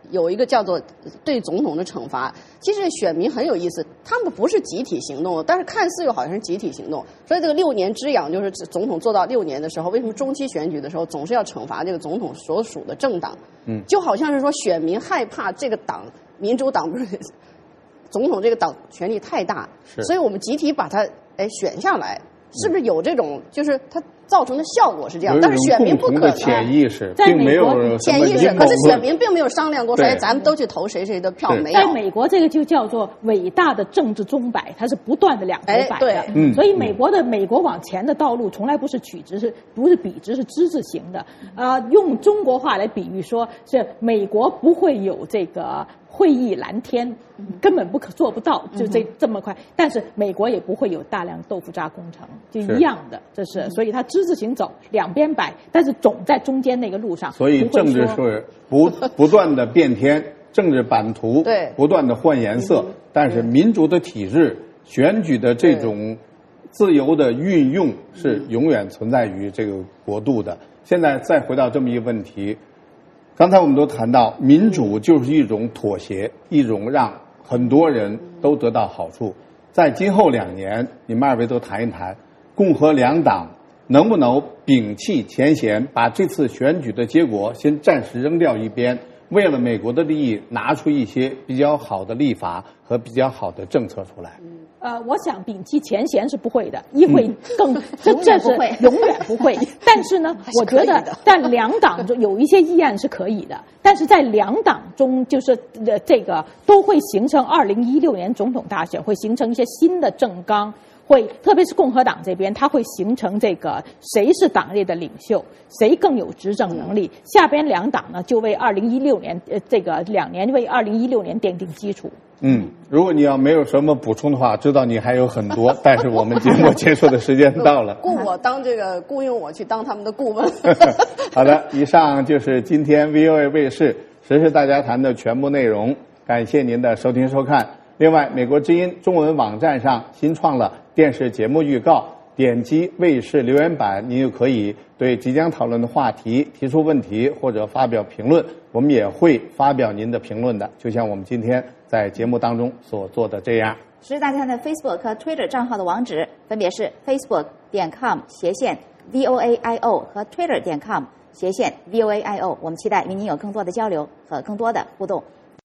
有一个叫做对总统的惩罚。其实选民很有意思，他们不是集体行动，但是看似又好像是集体行动。所以这个六年之痒，就是总统做到六年的时候，为什么中期选举的时候总是要惩罚这个总统所属的政党？嗯，就好像是说选民害怕这个党，民主党不是总统这个党权力太大，所以我们集体把他哎选下来。是不是有这种，就是它造成的效果是这样，但是选民不可能潜意识，并没有潜意识，可是选民并没有商量过说，哎，咱们都去投谁谁的票，没有。 在美国，这个就叫做伟大的政治钟摆，它是不断的两头摆的。 嗯， 所以美国的美国往前的道路从来不是曲直，是不是笔直，是之字形的。啊，用中国话来比喻说，是美国不会有这个会意蓝天，根本不可做不到，就这这么快。但是美国也不会有大量豆腐渣工程，就一样的，这是所以它之字形走，两边摆，但是总在中间那个路上。 所以政治是不不断的变天，政治版图对不断的换颜色，但是民主的体制、选举的这种自由的运用是永远存在于这个国度的。现在再回到这么一个问题。刚才我们都谈到，民主就是一种妥协，一种让很多人都得到好处。在今后两年，你们二位都谈一谈，共和两党能不能摒弃前嫌，把这次选举的结果先暂时扔掉一边，为了美国的利益，拿出一些比较好的立法和比较好的政策出来。 呃，我想摒弃前嫌是不会的，一会更这永这是远不会永远不会。但是呢，我觉得在两党中有一些议案是可以的，但是在两党中，就是呃这个都会形成二零一六年总统大选会形成一些新的政纲。会，特别是共和党这边，它会形成这个谁是党内的领袖，谁更有执政能力。嗯、下边两党呢，就为二零一六年呃这个两年为二零一六年奠定基础。 嗯，如果你要没有什么补充的话，知道你还有很多，但是我们节目结束的时间到了。 雇我当这个雇佣我去当他们的顾问。 好的，以上就是今天 V O A 卫视时事大家谈的全部内容，感谢您的收听收看。另外，美国之音中文网站上新创了电视节目预告，点击卫视留言板，您就可以对即将讨论的话题提出问题或者发表评论，我们也会发表您的评论的，就像我们今天在节目当中所做的这样。 时事大家谈的 Facebook 和 Twitter 账号的网址分别是 facebook 点 com 斜线 V O A I O 和 Twitter 点 com 斜线 V O A I O， 我们期待与您有更多的交流和更多的互动。